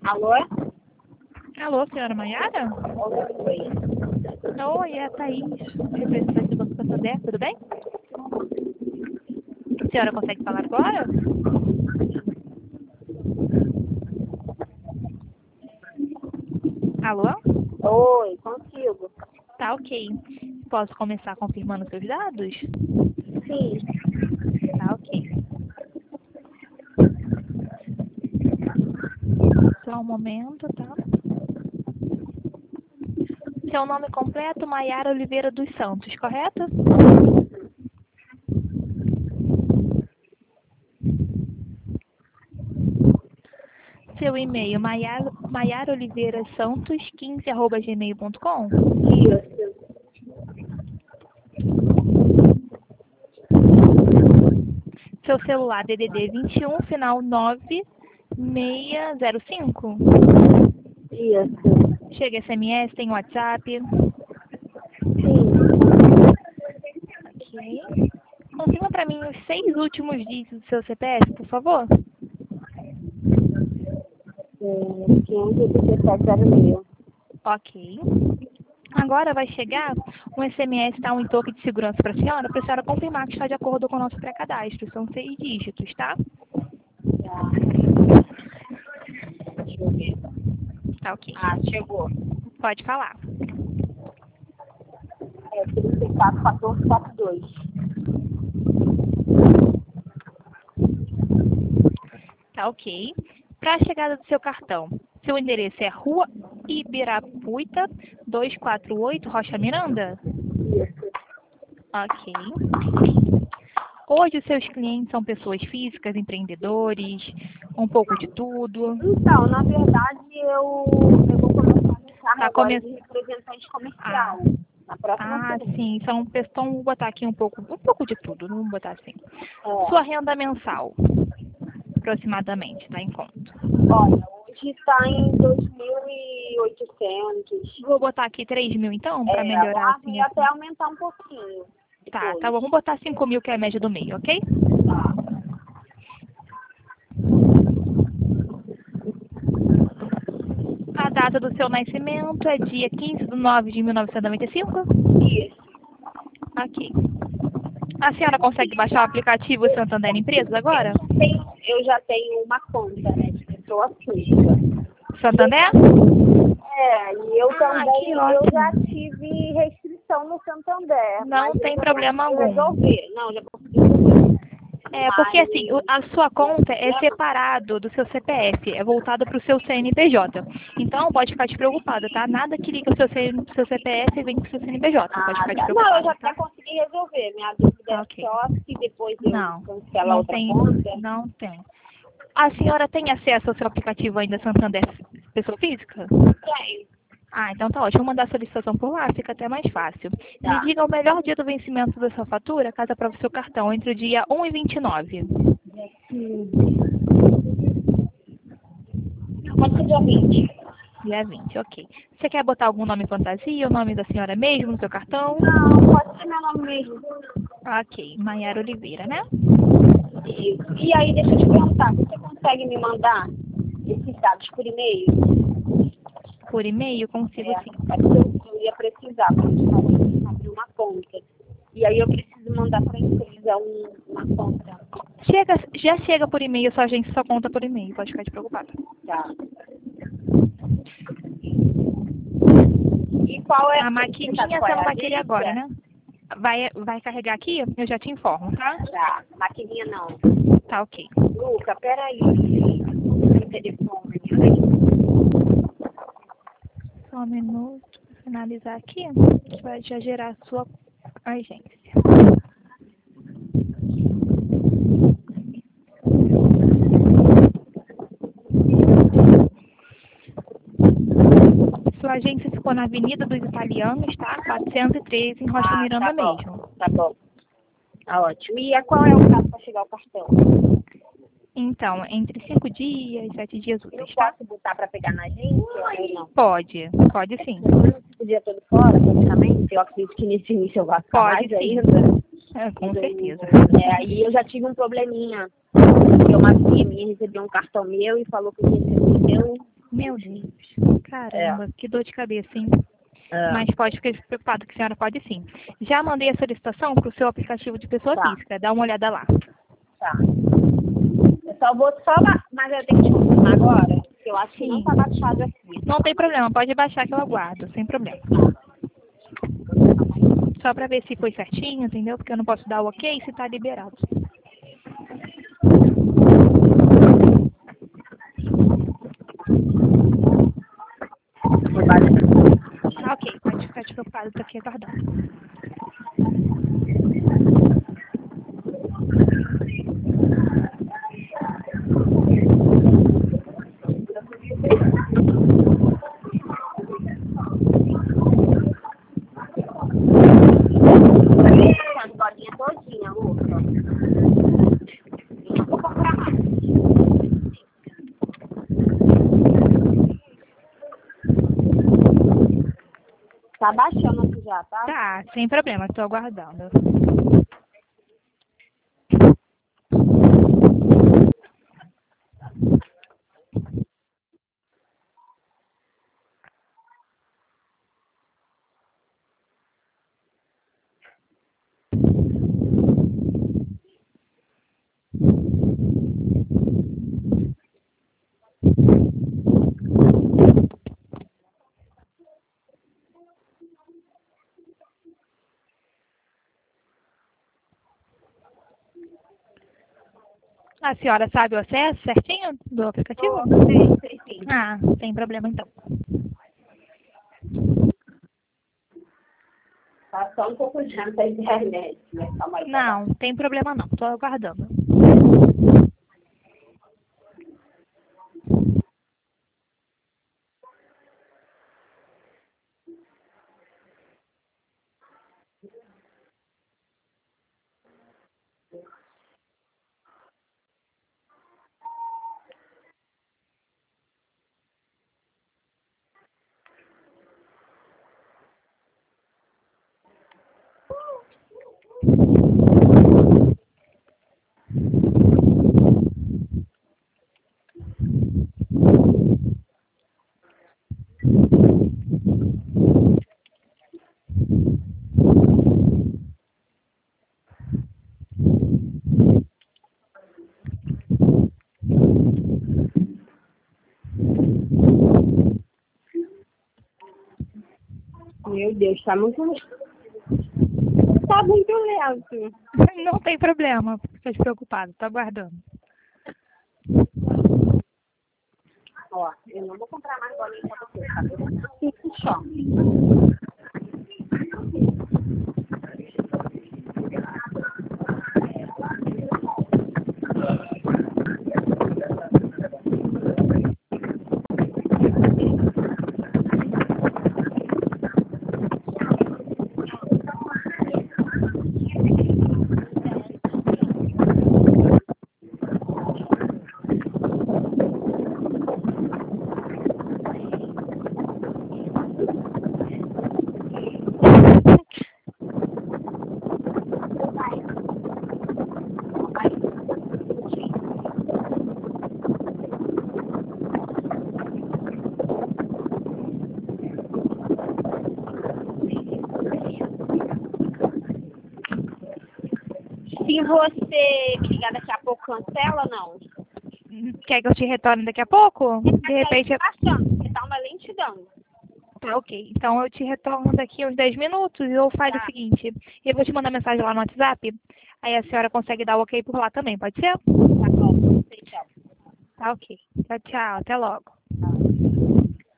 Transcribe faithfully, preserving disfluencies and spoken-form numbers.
Alô? Alô, senhora Maiara? Oi. Oi, é a Thaís, representante do Banco Santander, tudo bem? A senhora consegue falar agora? Alô? Oi, consigo. Tá, ok. Posso começar confirmando seus dados? Sim. Tá, ok. Só um momento, tá? Seu nome completo, Maiara Oliveira dos Santos, correto? Seu e-mail, maiara, maiara oliveira santos quinze arroba gmail ponto com? Isso. Seu celular, D D D vinte e um, final nove seis zero cinco? Isso. Chega S M S, tem WhatsApp? Sim. Ok. Confirma para mim os seis últimos dígitos do seu C P F, por favor. É, quinhentos e dezessete zero meio. Ok. Agora vai chegar um S M S, tá? Um toque de segurança para a senhora, para a senhora confirmar que está de acordo com o nosso pré-cadastro. São seis dígitos, tá? Tá. Deixa eu ver. Tá, ok. Ah, chegou. Pode falar. É trinta e quatro, quatorze, quarenta e dois. Tá, ok. Para a chegada do seu cartão, seu endereço é Rua Ibirapuita, duzentos e quarenta e oito, Rocha Miranda? Isso. Ok. Hoje os seus clientes são pessoas físicas, empreendedores, um pouco de tudo. Então, na verdade, eu, eu vou começar no carro Tá agora come... de representante Ah, comercial. Na próxima ah, semana. sim, são pessoas, então vou botar aqui um pouco, um pouco de tudo, vamos botar assim. Sua É. renda mensal, aproximadamente, tá em conta. Olha, hoje está em dois mil e oitocentos. Vou botar aqui três mil então, para É, melhorar lá assim. e até assim. aumentar um pouquinho. Tá, Depois. tá bom, vamos botar cinco mil que é a média do meio, ok? Tá. A data do seu nascimento é dia quinze de nove de mil novecentos e noventa e cinco? Isso. Ok. A senhora consegue baixar o aplicativo Santander Empresas agora? Tenho- eu já tenho uma conta, né, de pessoa física. Santander? É, e eu Ah, também, que eu já ótimo. tive restrição no Santander, Não mas eu tem já problema consegui algum. resolver. Não, já consegui resolver. É, porque Mas assim, o- a sua o conta é problema, separado do seu C P F, é voltada para o seu C N P J. Então, pode ficar despreocupada, tá? Nada que liga o seu, C- seu C P F vem para o seu C N P J. Pode ah, ficar tá. Não, eu já despreocupada, até tá? consegui resolver. Minha dúvida Tá, é ok. só se depois eu Não, cancelo a não outra tem, conta. não tem. A senhora tem acesso ao seu aplicativo ainda Santander Pessoa Física? Tem. Ah, então tá ótimo. Vou mandar a solicitação por lá, fica até mais fácil. Me Tá. diga o melhor dia do vencimento da sua fatura, caso aprove seu cartão, entre o dia um e vinte e nove. Pode ser dia vinte. Dia vinte, ok. Você quer botar algum nome fantasia, o nome da senhora mesmo no seu cartão? Não, pode ser meu nome mesmo. Ok, Maiara Oliveira, né? Isso. E aí, deixa eu te perguntar, você consegue me mandar esses dados por e-mail? Por e-mail, consigo É, sim. é porque eu, eu ia precisar, porque eu abrir uma conta. E aí eu preciso mandar para a empresa um, uma conta. Chega, já chega por e-mail, sua agência só conta por e-mail, pode ficar despreocupada. Tá. E qual é A você sabe maquininha qual você é não a vai querer agora, agência? né? Vai, vai carregar aqui? Eu já te informo, tá? Tá, maquininha não. Tá, ok. Luca, peraí. Tem telefone. Ai, Só um minuto para finalizar aqui, que vai já gerar a sua agência. Sua agência ficou na Avenida dos Italianos, tá? quatrocentos e treze, em Rocha Ah, tá Miranda bom. mesmo. Tá bom. Tá ótimo. E a- qual é o prazo para chegar o cartão? Então, entre cinco dias e sete dias Eu úteis, tá? posso botar para pegar na agência ou não? Pode, pode sim. O dia todo fora, praticamente. Eu acredito que nesse início eu vou ficar Pode mais sim. ainda. É, com certeza. É, aí eu já tive um probleminha. Porque uma tia minha recebeu um cartão meu e falou que recebeu. Meu Deus. Caramba, É. que dor de cabeça, hein? É. Mas pode ficar preocupado que a senhora pode sim. Já mandei a solicitação para o seu aplicativo de pessoa Tá. física. Dá uma olhada lá. Tá. Eu só vou só ba- mas eu tenho que confirmar agora, que eu acho que não Sim. tá baixado aqui. Não tem problema, pode baixar que eu aguardo, sem problema. Só para ver se foi certinho, entendeu? Porque eu não posso dar o ok se tá liberado. Foi baixado. Ah, ok, pode ficar despreocupado, tô aqui aguardando. As bolinhas todinha, louca. Eu não vou comprar mais. Tá baixando aqui já, tá? Tá, sem problema, tô aguardando. A senhora sabe o acesso certinho do aplicativo? Oh, sei, sei sim. Ah, sem problema então. Tá só um pouco de da internet, mas calma aí. Não, tem problema não, tô aguardando. Meu Deus, tá muito... Tá muito lento. Não tem problema, fica despreocupado, tô aguardando. Ó, eu não vou comprar mais bolinha pra você, tá? Eu vou ficar no chão. Se você me ligar daqui a pouco, cancela, não? Quer que eu te retorne daqui a pouco? De repente eu... Tá achando, porque tá uma lentidão. Tá, ok. Então eu te retorno daqui uns dez minutos e eu faço Tá. o seguinte. Eu vou te mandar mensagem lá no WhatsApp, aí a senhora consegue dar o ok por lá também, pode ser? Tá bom, tchau. Tá, ok. Tchau, tchau. Até logo. Tchau.